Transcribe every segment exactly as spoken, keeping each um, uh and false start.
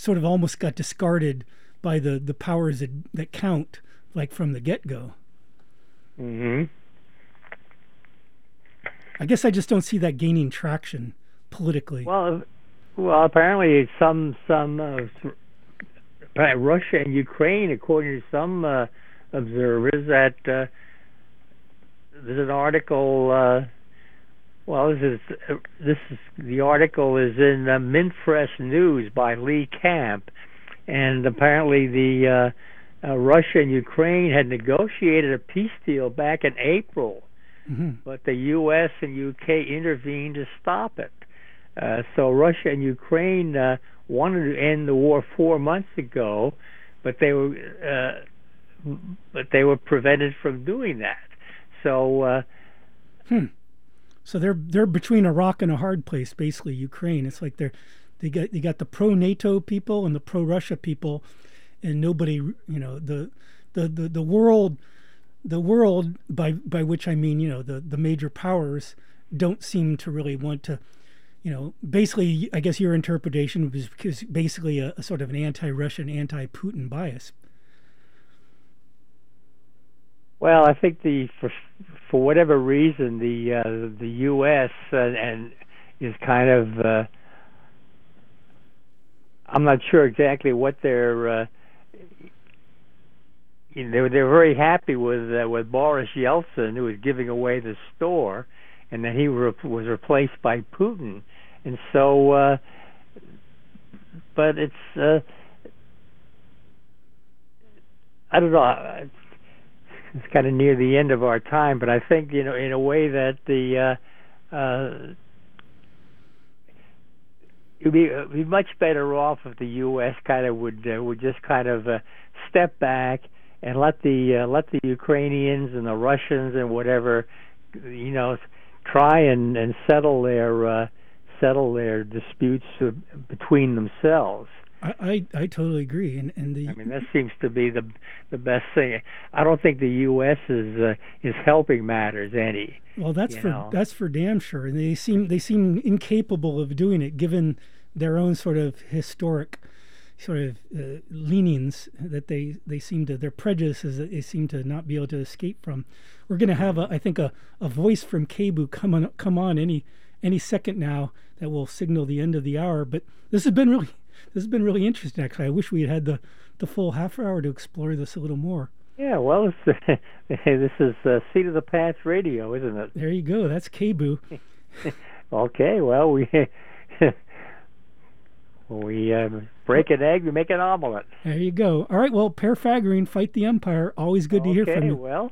sort of almost got discarded by the, the powers that, that count, like from the get-go. Mm-hmm. I guess I just don't see that gaining traction politically. Well, well, apparently some some uh, Russia and Ukraine, according to some uh, observers, that uh, there's an article. Uh, well, this is uh, this is the article is in uh, Minfresh News by Lee Camp, and apparently the uh, uh, Russia and Ukraine had negotiated a peace deal back in April. Mm-hmm. But the U S and U K intervened to stop it. Uh, so Russia and Ukraine uh, wanted to end the war four months ago, but they were uh, but they were prevented from doing that. So, uh, hmm. So they're they're between a rock and a hard place, basically. Ukraine. It's like they're they got they got the pro-NATO people and the pro-Russia people, and nobody, you know, the the the, the world. The world, by by which I mean, you know, the, the major powers don't seem to really want to, you know, basically, I guess your interpretation was because basically a, a sort of an anti-Russian, anti-Putin bias. Well, I think the for for whatever reason the uh, the U S uh, and is kind of uh, I'm not sure exactly what their uh, You know, they were they were very happy with uh, with Boris Yeltsin, who was giving away the store, and then he re- was replaced by Putin, and so. Uh, but it's uh, I don't know. It's kind of near the end of our time, but I think you know in a way that the uh, uh, it'd be, it'd be much better off if the U S kind of would uh, would just kind of uh, step back. And let the uh, let the Ukrainians and the Russians and whatever, you know, try and, and settle their uh, settle their disputes uh, between themselves. I, I, I totally agree, and and the I mean that seems to be the the best thing. I don't think the U S is uh, is helping matters any. Well, that's for know. that's for damn sure, and they seem they seem incapable of doing it given their own sort of historic. Sort of uh, leanings that they, they seem to, their prejudices that they seem to not be able to escape from. We're going to have, a, I think, a, a voice from KBOO come on, come on any any second now that will signal the end of the hour. But this has been really this has been really interesting. Actually, I wish we had had the, the full half hour to explore this a little more. Yeah, well, it's, uh, this is uh, Seat of the Pants Radio, isn't it? There you go. That's KBOO. Okay, well we. We uh, break an egg, we make an omelet. There you go. All right, well, Per Fagerine, Fight the Empire. Always good okay, to hear from you. Okay, well,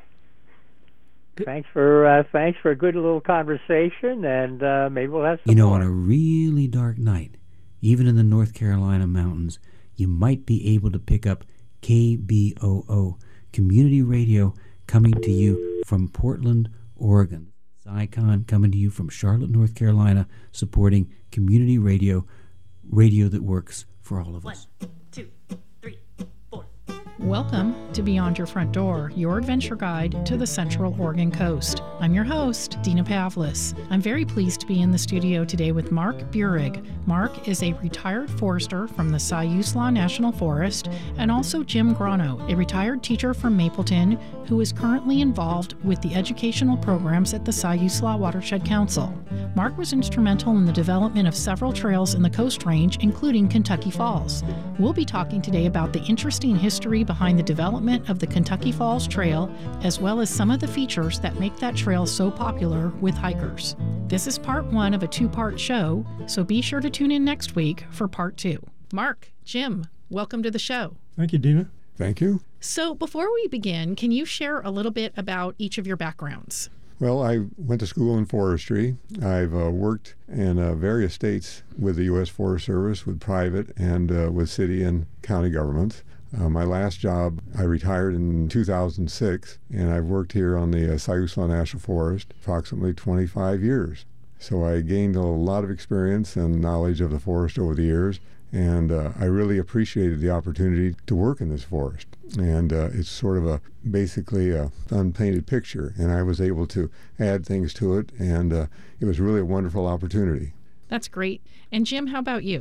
good. thanks for uh, thanks for a good little conversation, and uh, maybe we'll have some You know, more. on a really dark night, even in the North Carolina mountains, you might be able to pick up K B O O, community radio, coming to you from Portland, Oregon. Zycon coming to you from Charlotte, North Carolina, supporting community radio, radio that works for all of us. One, two, three, four. Welcome to Beyond Your Front Door, your adventure guide to the Central Oregon coast. I'm your host, Dina Pavlis. I'm very pleased to be in the studio today with Mark Burig. Mark is a retired forester from the Siuslaw National Forest, and also Jim Grano, a retired teacher from Mapleton who is currently involved with the educational programs at the Siuslaw Watershed Council. Mark was instrumental in the development of several trails in the Coast Range, including Kentucky Falls. We'll be talking today about the interesting history behind the development of the Kentucky Falls Trail, as well as some of the features that make that trail so popular with hikers. This is part one of a two-part show, so be sure to tune in next week for part two. Mark, Jim, welcome to the show. Thank you, Dina. Thank you. So before we begin, can you share a little bit about each of your backgrounds? Well, I went to school in forestry. I've uh, worked in uh, various states with the U S Forest Service, with private and uh, with city and county governments. Uh, my last job, I retired in two thousand six, and I've worked here on the uh, Siuslaw National Forest approximately twenty-five years. So I gained a lot of experience and knowledge of the forest over the years, and uh, I really appreciated the opportunity to work in this forest. And uh, it's sort of a basically a unpainted picture, and I was able to add things to it, and uh, it was really a wonderful opportunity. That's great. And Jim, how about you?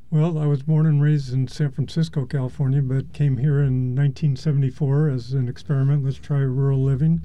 Well, I was born and raised in San Francisco, California, but came here in nineteen seventy-four as an experiment. Let's try rural living.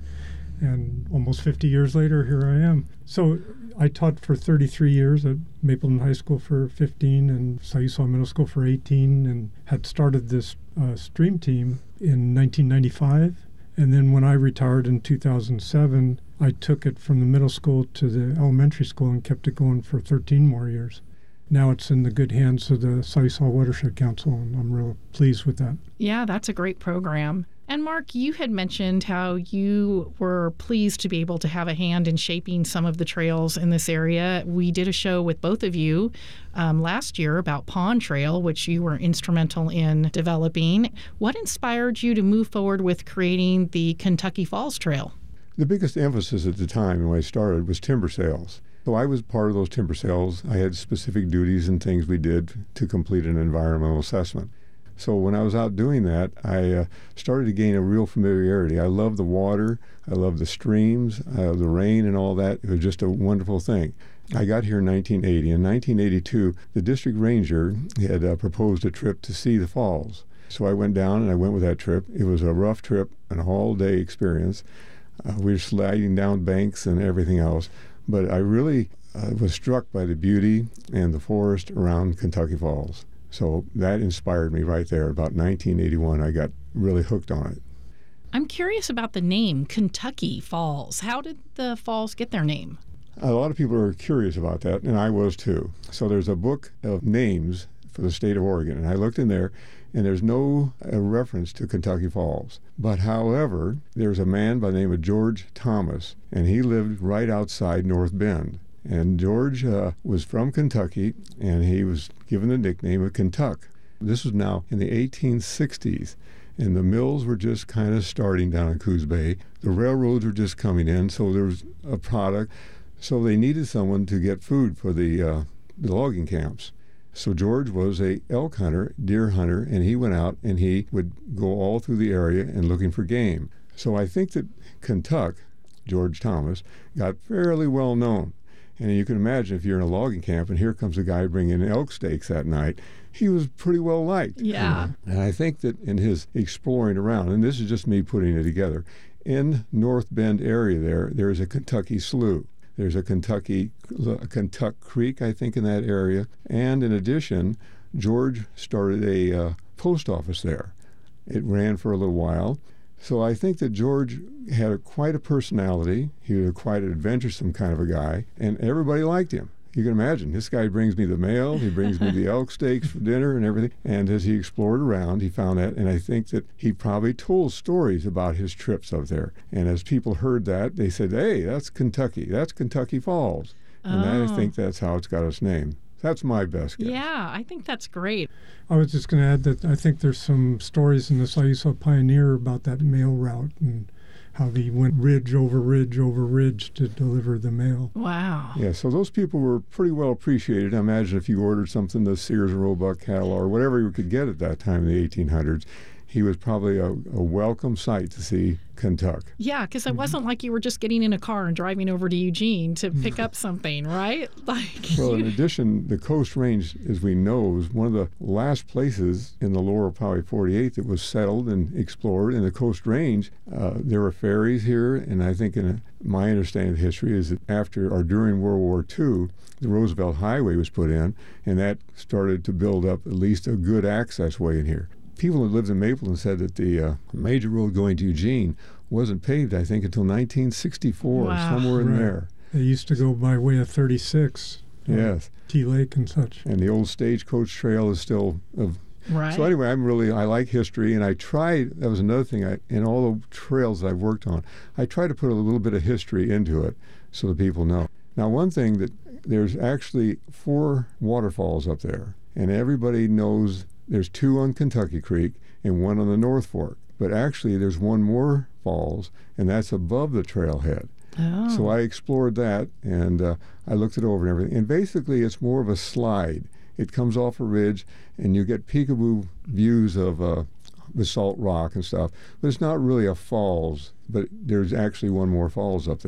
And almost fifty years later, here I am. So I taught for thirty-three years at Mapleton High School for fifteen and Sayusaw Middle School for eighteen, and had started this uh, stream team in nineteen ninety-five. And then when I retired in two thousand seven, I took it from the middle school to the elementary school and kept it going for thirteen more years. Now it's in the good hands of the Sayusaw Watershed Council, and I'm real pleased with that. Yeah, that's a great program. And Mark, you had mentioned how you were pleased to be able to have a hand in shaping some of the trails in this area. We did a show with both of you um, last year about Pond Trail, which you were instrumental in developing. What inspired you to move forward with creating the Kentucky Falls Trail? The biggest emphasis at the time when I started was timber sales. So I was part of those timber sales. I had specific duties and things we did to complete an environmental assessment. So when I was out doing that, I uh, started to gain a real familiarity. I love the water. I love the streams, uh, the rain and all that. It was just a wonderful thing. I got here in nineteen eighty. In nineteen eighty-two, the district ranger had uh, proposed a trip to see the falls. So I went down and I went with that trip. It was a rough trip, an all-day experience. Uh, we were sliding down banks and everything else. But I really uh, was struck by the beauty and the forest around Kentucky Falls. So that inspired me right there. About nineteen eighty-one, I got really hooked on it. I'm curious about the name Kentucky Falls. How did the falls get their name? A lot of people are curious about that, and I was too. So there's a book of names for the state of Oregon, and I looked in there, and there's no uh, reference to Kentucky Falls. But however, there's a man by the name of George Thomas, and he lived right outside North Bend. And George uh, was from Kentucky, and he was given the nickname of Kentuck. This was now in the eighteen sixties, and the mills were just kind of starting down in Coos Bay. The railroads were just coming in, so there was a product. So they needed someone to get food for the, uh, the logging camps. So George was a elk hunter, deer hunter, and he went out and he would go all through the area and looking for game. So I think that Kentuck, George Thomas, got fairly well known. And you can imagine if you're in a logging camp and here comes a guy bringing elk steaks that night, he was pretty well liked. Yeah. And I think that in his exploring around, and this is just me putting it together, in North Bend area there, there is a Kentucky Slough. There's a Kentucky, a Kentuck Creek, I think, in that area. And in addition, George started a uh, post office there. It ran for a little while. So I think that George had a, quite a personality. He was quite an adventuresome kind of a guy, and everybody liked him. You can imagine, this guy brings me the mail, he brings me the elk steaks for dinner and everything. And as he explored around, he found that, and I think that he probably told stories about his trips up there. And as people heard that, they said, hey, that's Kentucky, that's Kentucky Falls. And Oh. I think that's how it's got its name. That's my best guess. Yeah, I think that's great. I was just going to add that I think there's some stories in the Sayusaw Pioneer about that mail route and how they went ridge over ridge over ridge to deliver the mail. Wow. Yeah, so those people were pretty well appreciated. I imagine if you ordered something, the Sears and Roebuck catalog or whatever you could get at that time in the eighteen hundreds, he was probably a, a welcome sight to see Kentuck. Yeah, because it wasn't like you were just getting in a car and driving over to Eugene to pick up something, right? Like. Well, in addition, the Coast Range, as we know, is one of the last places in the lower Poway forty-eight that was settled and explored. In the Coast Range, uh, there were ferries here, and I think in a, my understanding of history is that after or during World War Two, the Roosevelt Highway was put in, and that started to build up at least a good access way in here. People who lived in Mapleton said that the uh, major road going to Eugene wasn't paved, I think, until nineteen sixty-four, Wow. somewhere in Right. there. They used to go by way of thirty-six. uh, Yes. Tea Lake and such. And the old stagecoach trail is still of Right. So anyway, I'm really, I like history, and I tried, that was another thing, I, in all the trails that I've worked on, I try to put a little bit of history into it so that people know. Now, one thing that, there's actually four waterfalls up there, and everybody knows there's two on Kentucky Creek and one on the North Fork. But actually, there's one more falls, and that's above the trailhead. Oh. So I explored that, and uh, I looked it over and everything. And basically, it's more of a slide. It comes off a ridge, and you get peekaboo views of uh, basalt rock and stuff. But it's not really a falls, but there's actually one more falls up there.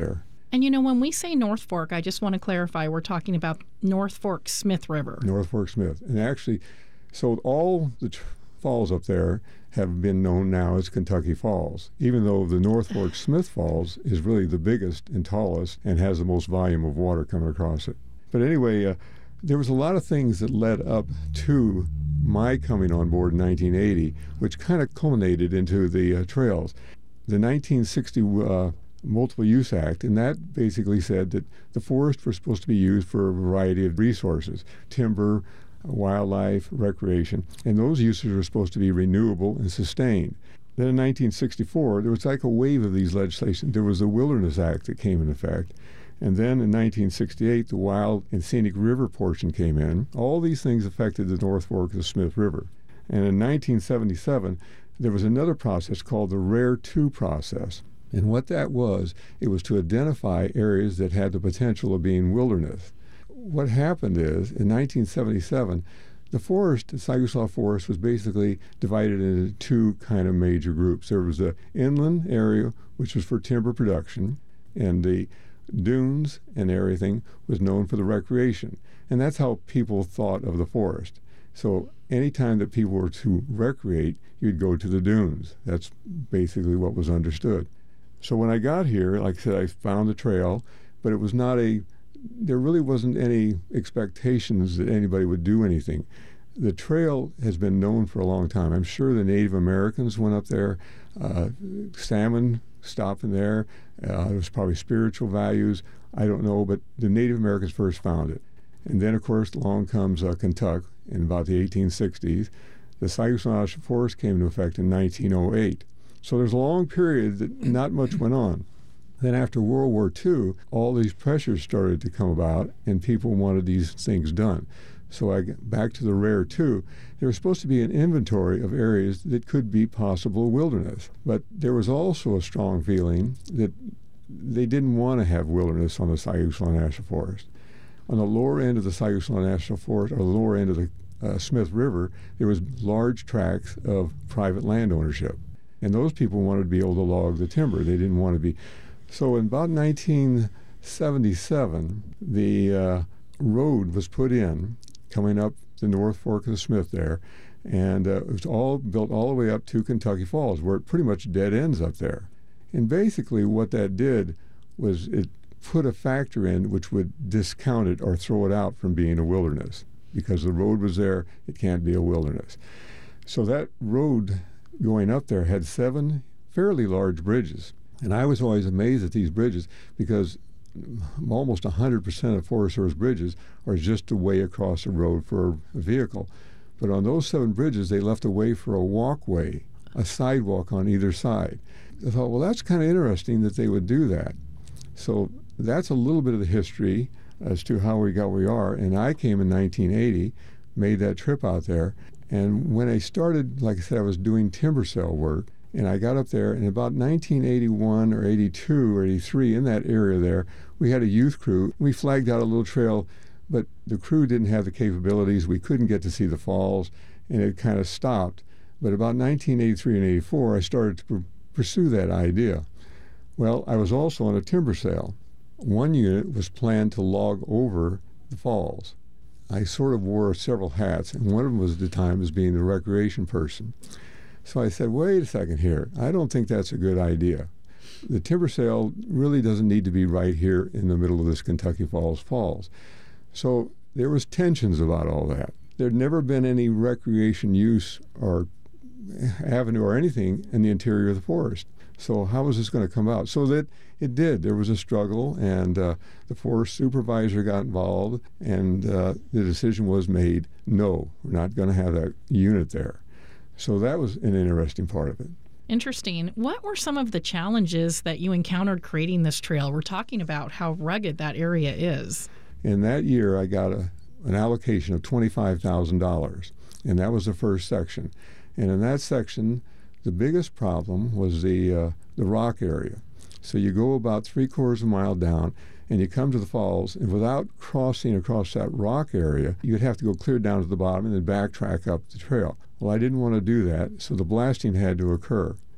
And you know, when we say North Fork, I just want to clarify, we're talking about North Fork Smith River. North Fork Smith. And actually, so all the tr- falls up there have been known now as Kentucky Falls, even though the North Fork Smith Falls is really the biggest and tallest and has the most volume of water coming across it. But anyway, uh, there was a lot of things that led up to my coming on board in nineteen eighty, which kind of culminated into the uh, trails. The nineteen sixty uh, Multiple Use Act, and that basically said that the forest was supposed to be used for a variety of resources, timber, wildlife, recreation, and those uses were supposed to be renewable and sustained. Then in nineteen sixty-four, there was like a wave of these legislation. There was the Wilderness Act that came into effect. And then in nineteen sixty-eight, the Wild and Scenic River portion came in. All these things affected the North Fork of the Smith River. And in nineteen seventy-seven, there was another process called the Rare two process. And what that was, it was to identify areas that had the potential of being wilderness. What happened is, in nineteen seventy-seven, the forest, the Saguslaw Forest, was basically divided into two kind of major groups. There was the inland area, which was for timber production, and the dunes and everything was known for the recreation. And that's how people thought of the forest. So anytime that people were to recreate, you'd go to the dunes. That's basically what was understood. So when I got here, like I said, I found the trail, but it was not a, there really wasn't any expectations that anybody would do anything. The trail has been known for a long time. I'm sure the Native Americans went up there, uh, salmon stopping there. Uh, there was probably spiritual values. I don't know, but the Native Americans first found it. And then, of course, along comes uh, Kentucky in about the eighteen sixties. The Saguslaw National Forest came into effect in nineteen oh eight. So there's a long period that not much went on. Then after World War Two, all these pressures started to come about, and people wanted these things done. So I get back to the Rare two. There was supposed to be an inventory of areas that could be possible wilderness. But there was also a strong feeling that they didn't want to have wilderness on the Saguslaw National Forest. On the lower end of the Saguslaw National Forest, or the lower end of the uh, Smith River, there was large tracts of private land ownership. And those people wanted to be able to log the timber. They didn't want to be. So in about nineteen seventy-seven, the uh, road was put in, coming up the North Fork of the Smith there, and uh, it was all built all the way up to Kentucky Falls, where it pretty much dead ends up there. And basically what that did was it put a factor in which would discount it or throw it out from being a wilderness. Because the road was there, it can't be a wilderness. So that road going up there had seven fairly large bridges. And I was always amazed at these bridges because almost one hundred percent of Forest Service bridges are just a way across the road for a vehicle. But on those seven bridges, they left a way for a walkway, a sidewalk on either side. I thought, well, that's kind of interesting that they would do that. So that's a little bit of the history as to how we got where we are. And I came in nineteen eighty, made that trip out there. And when I started, like I said, I was doing timber sale work. And I got up there, and about nineteen eighty-one or eighty-two or eighty-three, in that area there, we had a youth crew. We flagged out a little trail, but the crew didn't have the capabilities. We couldn't get to see the falls, and it kind of stopped. But about nineteen eighty-three and eighty-four, I started to pr- pursue that idea. Well, I was also on a timber sale. One unit was planned to log over the falls. I sort of wore several hats, and one of them was at the time as being the recreation person. So I said, wait a second here. I don't think that's a good idea. The timber sale really doesn't need to be right here in the middle of this Kentucky Falls Falls. So there was tensions about all that. There'd never been any recreation use or avenue or anything in the interior of the forest. So how was this going to come out? So that it did. There was a struggle, and uh, the forest supervisor got involved, and uh, the decision was made, no, we're not going to have that unit there. So that was an interesting part of it. Interesting. What were some of the challenges that you encountered creating this trail? We're talking about how rugged that area is. In that year, I got a, an allocation of twenty-five thousand dollars, and that was the first section. And in that section, the biggest problem was the uh, the rock area. So you go about three quarters of a mile down, and you come to the falls, and without crossing across that rock area, you'd have to go clear down to the bottom and then backtrack up the trail. Well, I didn't want to do that, so the blasting had to occur.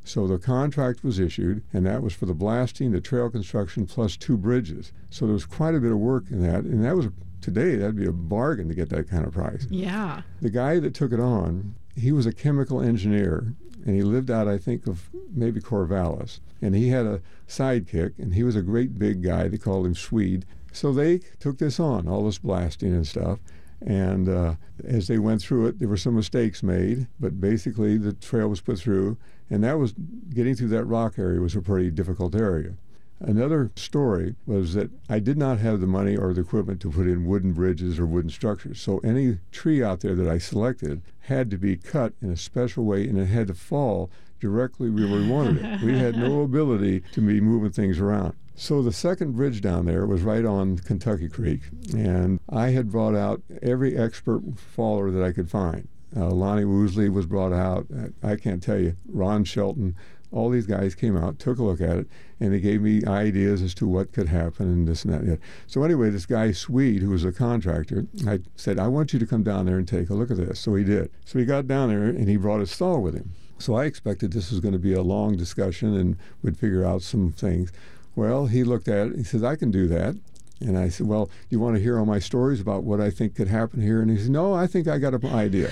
So the contract was issued, and that was for the blasting, the trail construction, plus two bridges. So there was quite a bit of work in that, and that was, today, that'd be a bargain to get that kind of price. Yeah. The guy that took it on, he was a chemical engineer, and he lived out, I think, of maybe Corvallis. And he had a sidekick, and he was a great big guy. They called him Swede. So they took this on, all this blasting and stuff. And uh, as they went through it, there were some mistakes made, but basically the trail was put through, and that was, getting through that rock area was a pretty difficult area. Another story was that I did not have the money or the equipment to put in wooden bridges or wooden structures. So any tree out there that I selected had to be cut in a special way, and it had to fall directly where we wanted it. We had no ability to be moving things around. So the second bridge down there was right on Kentucky Creek, and I had brought out every expert faller that I could find. Uh, Lonnie Woosley was brought out. I can't tell you. Ron Shelton. All these guys came out, took a look at it, and they gave me ideas as to what could happen and this and that. And that. So anyway, this guy Swede, who was a contractor, I said, I want you to come down there and take a look at this. So he did. So he got down there, and he brought his saw with him. So I expected this was going to be a long discussion and would figure out some things. Well, he looked at it. He says, I can do that. And I said, well, you want to hear all my stories about what I think could happen here? And he said, no, I think I got an idea.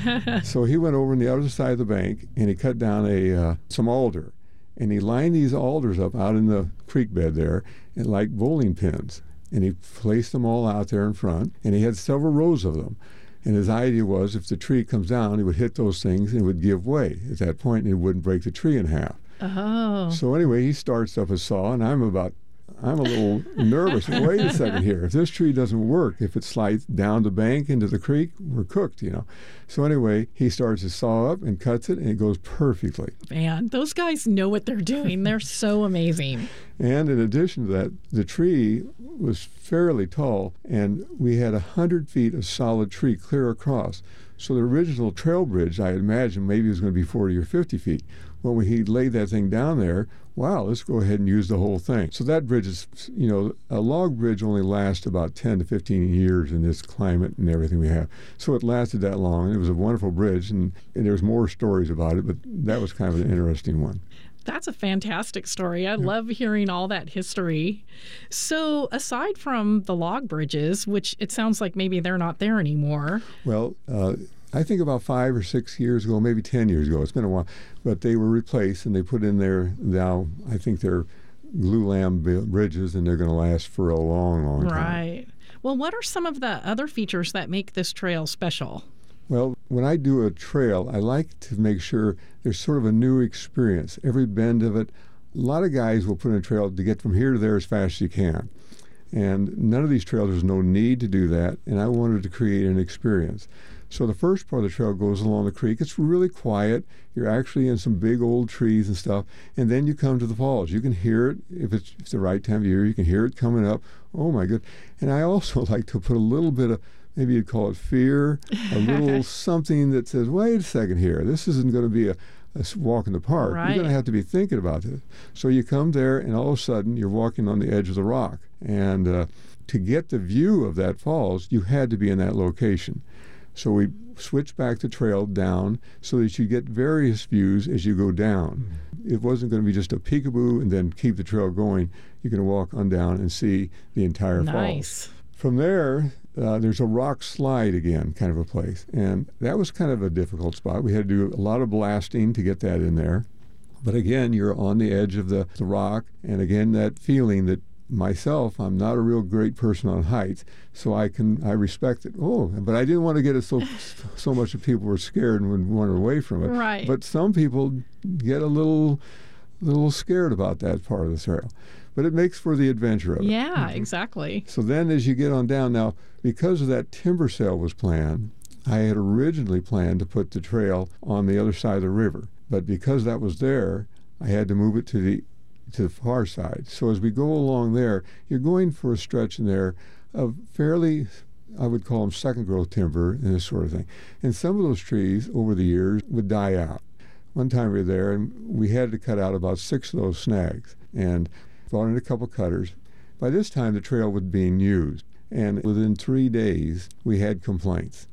So he went over on the other side of the bank, and he cut down a uh, some alder. And he lined these alders up out in the creek bed there, and like bowling pins. And he placed them all out there in front, and he had several rows of them. And his idea was if the tree comes down, it would hit those things and it would give way at that point, and it wouldn't break the tree in half. Oh. So anyway, he starts up his saw, and I'm about I'm a little nervous. Wait a second here. If this tree doesn't work, if it slides down the bank into the creek, we're cooked, you know. So anyway, he starts to saw up and cuts it, and it goes perfectly. Man, those guys know what they're doing. They're so amazing. And in addition to that, the tree was fairly tall, and we had one hundred feet of solid tree clear across. So the original trail bridge, I imagined maybe it was going to be forty or fifty feet. When we, he laid that thing down there, wow, let's go ahead and use the whole thing. So that bridge is, you know, a log bridge only lasts about ten to fifteen years in this climate and everything we have. So it lasted that long. It was a wonderful bridge, and, and there's more stories about it, but that was kind of an interesting one. That's a fantastic story. I love hearing all that history. So aside from the log bridges, which it sounds like maybe they're not there anymore. Well, uh, I think about five or six years ago, maybe ten years ago, it's been a while, but they were replaced, and they put in there now, I think they're glulam bridges, and they're going to last for a long, long time. Right. Well, what are some of the other features that make this trail special? Well, when I do a trail, I like to make sure there's sort of a new experience. Every bend of it, a lot of guys will put in a trail to get from here to there as fast as you can. And none of these trails, there's no need to do that, and I wanted to create an experience. So the first part of the trail goes along the creek. It's really quiet. You're actually in some big old trees and stuff, and then you come to the falls. You can hear it if it's, if it's the right time of year. You can hear it coming up. Oh, my good. And I also like to put a little bit of, maybe you'd call it fear, a little something that says, wait a second here, this isn't going to be a, a walk in the park. Right. You're going to have to be thinking about this. So you come there, and all of a sudden, you're walking on the edge of the rock. And uh, to get the view of that falls, you had to be in that location. So we switched back the trail down so that you get various views as you go down. Mm-hmm. It wasn't going to be just a peekaboo and then keep the trail going. You're going to walk on down and see the entire Nice. falls. From there, uh, there's a rock slide again, kind of a place. And that was kind of a difficult spot. We had to do a lot of blasting to get that in there. But again, you're on the edge of the, the rock. And again, that feeling that myself, I'm not a real great person on heights, so I can I respect it. Oh, but I didn't want to get it so so much that people were scared and would run away from it. Right. But some people get a little little scared about that part of the trail. But it makes for the adventure of it. Yeah, Mm-hmm. exactly. So then as you get on down, now, because of that timber sale was planned, I had originally planned to put the trail on the other side of the river. But because that was there, I had to move it to the to the far side. So as we go along there, you're going for a stretch in there of fairly, I would call them second growth timber and this sort of thing. And some of those trees over the years would die out. One time we were there, and we had to cut out about six of those snags and brought in a couple cutters. By this time, the trail was being used, and within three days, we had complaints.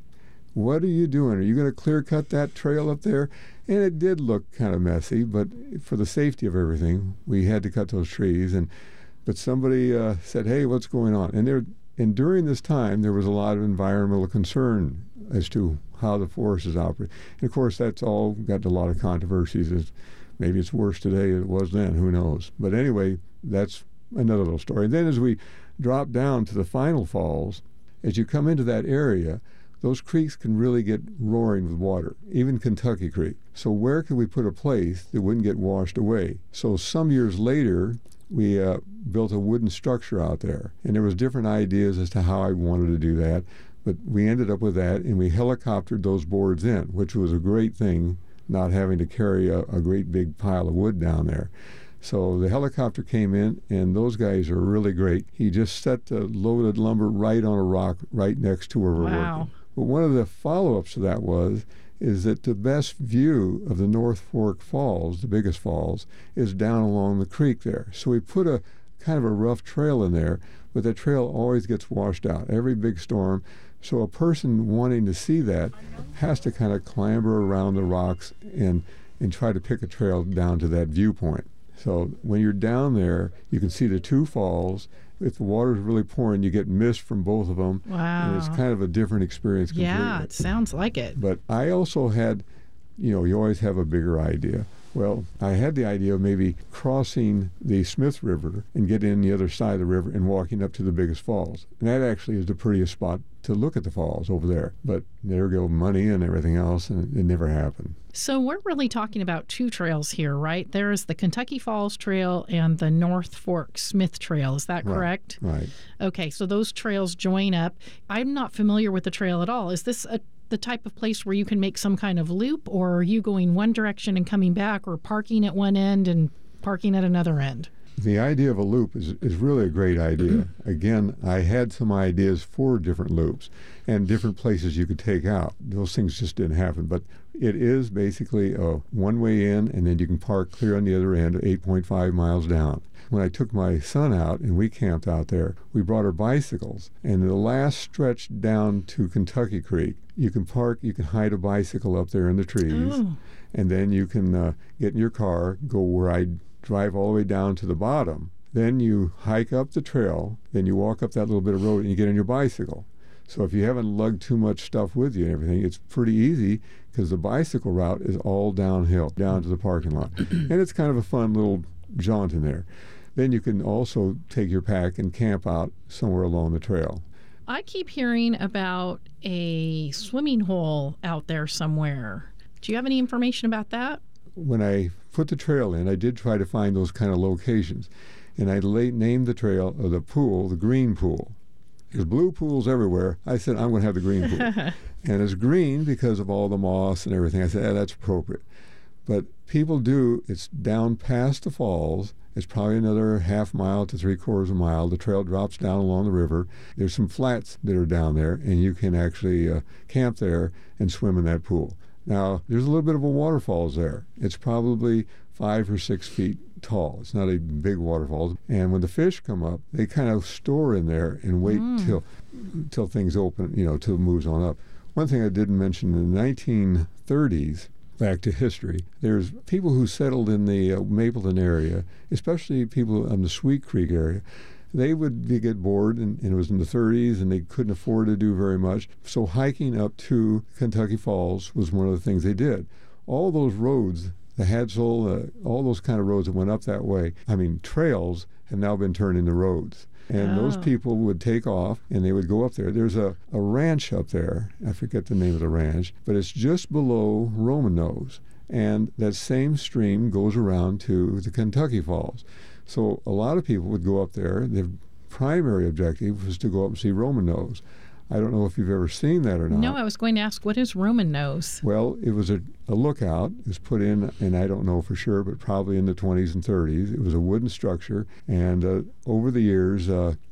what are you doing? Are you going to clear cut that trail up there? And it did look kind of messy, but for the safety of everything, we had to cut those trees. And but somebody uh, said, hey, what's going on? And there, and during this time, there was a lot of environmental concern as to how the forest is operating. And of course, that's all got a lot of controversies. It's, maybe it's worse today than it was then, who knows? But anyway, that's another little story. And then as we drop down to the final falls, as you come into that area, those creeks can really get roaring with water, even Kentucky Creek. So where could we put a place that wouldn't get washed away? So some years later, we uh, built a wooden structure out there. And there was different ideas as to how I wanted to do that. But we ended up with that, and we helicoptered those boards in, which was a great thing, not having to carry a, a great big pile of wood down there. So the helicopter came in, and those guys are really great. He just set the loaded lumber right on a rock right next to where we're Wow. working. But one of the follow-ups to that was is that the best view of the North Fork Falls, the biggest falls, is down along the creek there. So we put a kind of a rough trail in there, but that trail always gets washed out every big storm. So a person wanting to see that has to kind of clamber around the rocks and, and try to pick a trail down to that viewpoint. So when you're down there, you can see the two falls. If the water's really pouring, you get mist from both of them. Wow. And it's kind of a different experience completely. Yeah, it sounds like it. But I also had, you know, you always have a bigger idea. Well, I had the idea of maybe crossing the Smith River and getting in the other side of the river and walking up to the biggest falls. And that actually is the prettiest spot to look at the falls over there. But there go money and everything else, and it never happened. So we're really talking about two trails here, right? There is the Kentucky Falls Trail and the North Fork Smith Trail. Is that correct? Right. Okay, so those trails join up. I'm not familiar with the trail at all. Is this a the type of place where you can make some kind of loop, or are you going one direction and coming back, or parking at one end and parking at another end? The idea of a loop is, is really a great idea. Again, I had some ideas for different loops and different places you could take out. Those things just didn't happen. But it is basically a one-way in, and then you can park clear on the other end, eight point five miles down. When I took my son out and we camped out there, we brought our bicycles. And the last stretch down to Kentucky Creek, you can park, you can hide a bicycle up there in the trees. Oh. And then you can uh, get in your car, go where I drive all the way down to the bottom. Then you hike up the trail, then you walk up that little bit of road and you get on your bicycle. So if you haven't lugged too much stuff with you and everything, it's pretty easy because the bicycle route is all downhill, down to the parking lot. And it's kind of a fun little jaunt in there. Then you can also take your pack and camp out somewhere along the trail. I keep hearing about a swimming hole out there somewhere. Do you have any information about that? When I put the trail in, I did try to find those kind of locations. And I la- named the trail, or the pool, the green pool. There's blue pools everywhere. I said, I'm going to have the green pool. And it's green because of all the moss and everything. I said, eh, that's appropriate. But people do, it's down past the falls. It's probably another half mile to three quarters of a mile. The trail drops down along the river. There's some flats that are down there, and you can actually uh, camp there and swim in that pool. Now, there's a little bit of a waterfalls there. It's probably five or six feet tall. It's not a big waterfall. And when the fish come up, they kind of store in there and wait Mm. till till things open, you know, till it moves on up. One thing I didn't mention, in the nineteen thirties, back to history, there's people who settled in the uh, Mapleton area, especially people in the Sweet Creek area. They would be, get bored, and, and it was in the thirties, and they couldn't afford to do very much. So hiking up to Kentucky Falls was one of the things they did. All those roads, the Hadsel, uh, all those kind of roads that went up that way, I mean, trails have now been turned into roads. And Oh. those people would take off, and they would go up there. There's a, a ranch up there. I forget the name of the ranch, but it's just below Roman Nose. And that same stream goes around to the Kentucky Falls. So a lot of people would go up there. Their primary objective was to go up and see Roman Nose. I don't know if you've ever seen that or not. No, I was going to ask, what is Roman Nose? Well, it was a, a lookout. It was put in, and I don't know for sure, but probably in the twenties and thirties. It was a wooden structure, and uh, over the years, uh,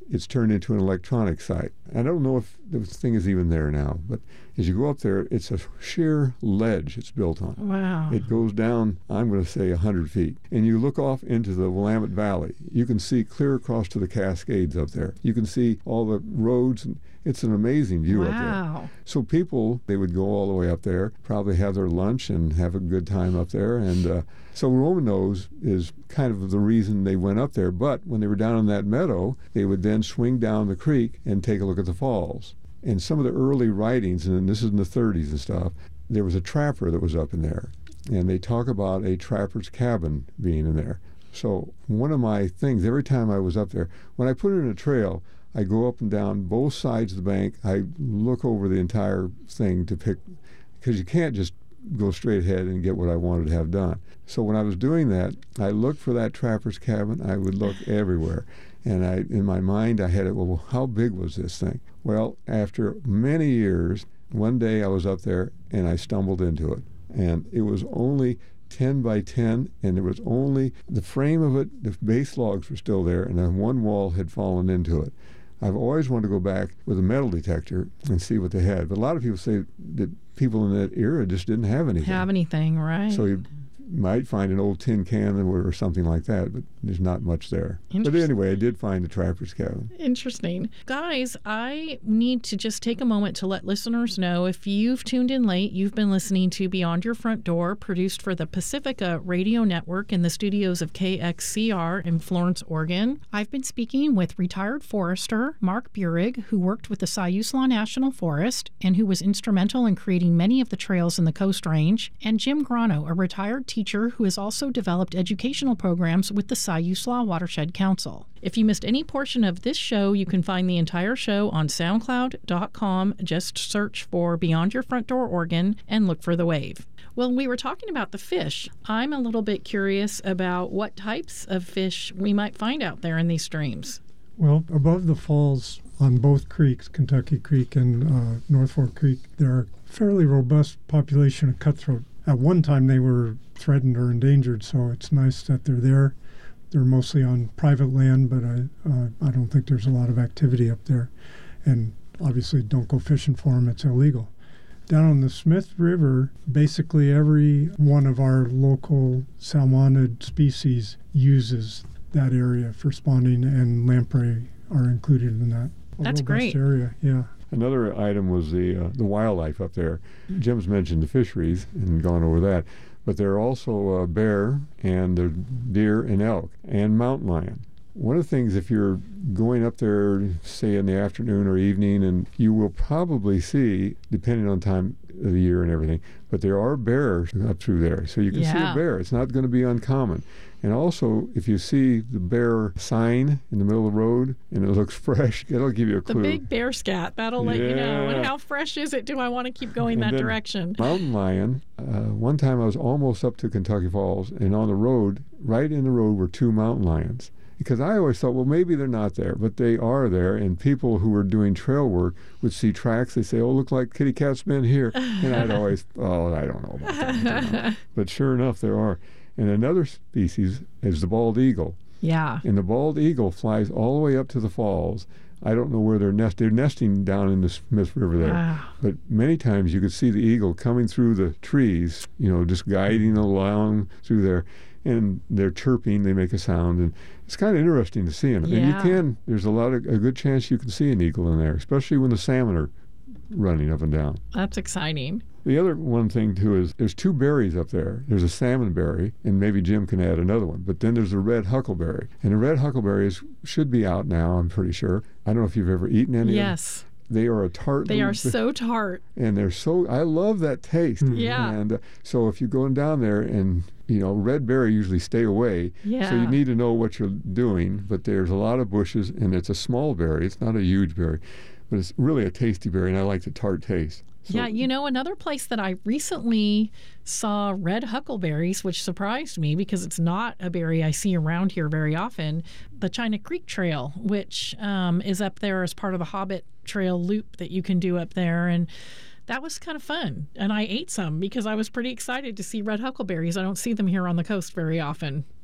it's turned into an electronic site. I don't know if the thing is even there now, but as you go up there, it's a sheer ledge it's built on. Wow. It goes down, I'm going to say, one hundred feet. And you look off into the Willamette Valley. You can see clear across to the Cascades up there. You can see all the roads. And it's an amazing view up there. Wow. So people, they would go all the way up there, probably have their lunch and have a good time up there. And uh, so Roman Nose is kind of the reason they went up there. But when they were down in that meadow, they would then swing down the creek and take a look at the falls. And some of the early writings, and this is in the thirties and stuff, there was a trapper that was up in there. And they talk about a trapper's cabin being in there. So one of my things, every time I was up there, when I put in a trail, I go up and down both sides of the bank. I look over the entire thing to pick, because you can't just go straight ahead and get what I wanted to have done. So when I was doing that, I looked for that trapper's cabin. I would look everywhere. And I, in my mind, I had it, well, how big was this thing? Well, after many years, one day I was up there and I stumbled into it. And it was only ten by ten, and there was only the frame of it, the base logs were still there, and then one wall had fallen into it. I've always wanted to go back with a metal detector and see what they had. But a lot of people say that people in that era just didn't have anything. Have anything, right? So you might find an old tin can or something like that, but there's not much there. But anyway, I did find the trapper's cabin. Interesting. Guys, I need to just take a moment to let listeners know, if you've tuned in late, you've been listening to Beyond Your Front Door, produced for the Pacifica Radio Network in the studios of K X C R in Florence, Oregon. I've been speaking with retired forester Mark Burig, who worked with the Siuslaw National Forest and who was instrumental in creating many of the trails in the Coast Range, and Jim Grano, a retired teacher teacher who has also developed educational programs with the Siuslaw Watershed Council. If you missed any portion of this show, you can find the entire show on soundcloud dot com. Just search for Beyond Your Front Door Oregon and look for The Wave. Well, we were talking about the fish. I'm a little bit curious about what types of fish we might find out there in these streams. Well, above the falls on both creeks, Kentucky Creek and uh, North Fork Creek, there are a fairly robust population of cutthroat. At one time, they were threatened or endangered, so it's nice that they're there. They're mostly on private land, but I, uh, I don't think there's a lot of activity up there. And obviously, don't go fishing for them. It's illegal. Down on the Smith River, basically every one of our local salmonid species uses that area for spawning, and lamprey are included in that. A That's great. Area, yeah. Another item was the uh, the wildlife up there. Jim's mentioned the fisheries and gone over that, but there are also uh, bear and the deer and elk and mountain lion. One of the things, if you're going up there, say in the afternoon or evening, and you will probably see, depending on time of the year and everything, but there are bears up through there. So you can yeah. see a bear. It's not going to be uncommon. And also, if you see the bear sign in the middle of the road and it looks fresh, it'll give you a clue. The big bear scat, that'll let yeah. you know. And how fresh is it? Do I want to keep going and that direction? Mountain lion. Uh, one time I was almost up to Kentucky Falls, and on the road, right in the road, were two mountain lions. Because I always thought, well, maybe they're not there, but they are there. And people who were doing trail work would see tracks. They say, oh, look like kitty cat's been here. And I'd always, oh, I don't know about that. But sure enough, there are. And another species is the bald eagle. Yeah. And the bald eagle flies all the way up to the falls. I don't know where they're nesting. They're nesting down in the Smith River there. Wow. But many times you could see the eagle coming through the trees, you know, just guiding along through there. And they're chirping, they make a sound, and it's kind of interesting to see them. Yeah. And you can, there's a lot of, a good chance you can see an eagle in there, especially when the salmon are running up and down. That's exciting. The other one thing, too, is there's two berries up there. There's a salmon berry, and maybe Jim can add another one. But then there's a red huckleberry. And the red huckleberries should be out now, I'm pretty sure. I don't know if you've ever eaten any yes. of them. They are a tart. They are so tart. And they're so, I love that taste. Yeah. And uh, so if you're going down there and, you know, red berry usually stay away. Yeah. So you need to know what you're doing. But there's a lot of bushes, and it's a small berry. It's not a huge berry. But it's really a tasty berry, and I like the tart taste. So, yeah, you know, another place that I recently saw red huckleberries, which surprised me because it's not a berry I see around here very often, the China Creek Trail, which um, is up there as part of the Hobbit Trail loop that you can do up there. And that was kind of fun. And I ate some because I was pretty excited to see red huckleberries. I don't see them here on the coast very often.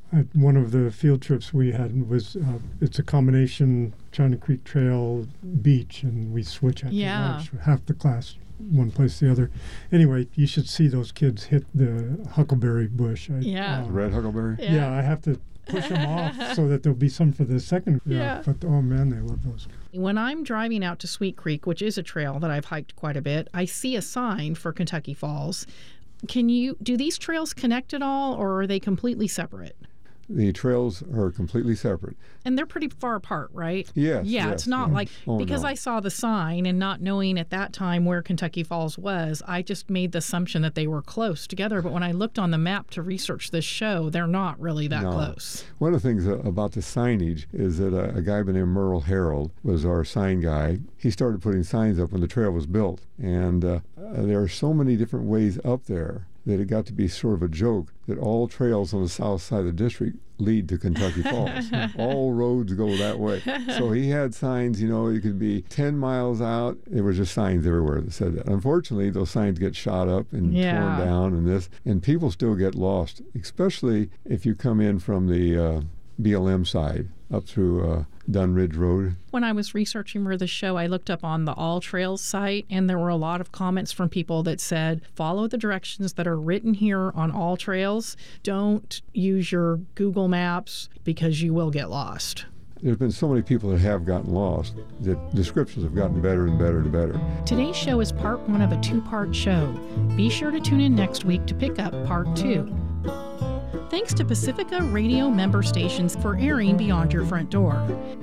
at one of the field trips we had was uh, it's a combination China Creek Trail beach, and we switch at Yeah. lunch, half the class one place the other. Anyway, you should see those kids hit the huckleberry bush. I, Yeah. uh, Red huckleberry? Yeah. yeah. I have to push them off so that there'll be some for the second. Yeah. But oh man, they love those. When I'm driving out to Sweet Creek, which is a trail that I've hiked quite a bit, I see a sign for Kentucky Falls. Can you do these trails connect at all, or are they completely separate? The trails are completely separate. And they're pretty far apart, right? Yes. Yeah, yes, it's not yeah. like Oh, because no. I saw the sign and not knowing at that time where Kentucky Falls was, I just made the assumption that they were close together. But when I looked on the map to research this show, they're not really that No. close. One of the things uh, about the signage is that a, a guy by the name of Merle Harold was our sign guy. He started putting signs up when the trail was built. And uh, uh, there are so many different ways up there that it got to be sort of a joke that all trails on the south side of the district lead to Kentucky Falls. All roads go that way. So he had signs, you know, you could be ten miles out. There were just signs everywhere that said that. Unfortunately, those signs get shot up and Yeah. torn down and this, and people still get lost, especially if you come in from the uh, B L M side up through uh, Dunn Ridge Road. When I was researching for the show, I looked up on the All Trails site, and there were a lot of comments from people that said, follow the directions that are written here on All Trails. Don't use your Google Maps because you will get lost. There's been so many people that have gotten lost that descriptions have gotten better and better and better. Today's show is part one of a two-part show. Be sure to tune in next week to pick up part two. Thanks to Pacifica Radio member stations for airing Beyond Your Front Door.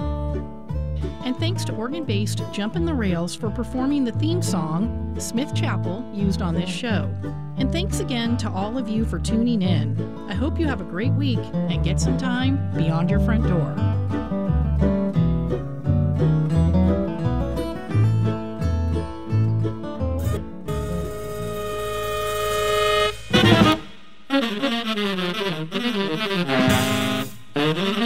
And thanks to Oregon-based Jumpin' the Rails for performing the theme song, Smith Chapel, used on this show. And thanks again to all of you for tuning in. I hope you have a great week and get some time beyond your front door. Thank you.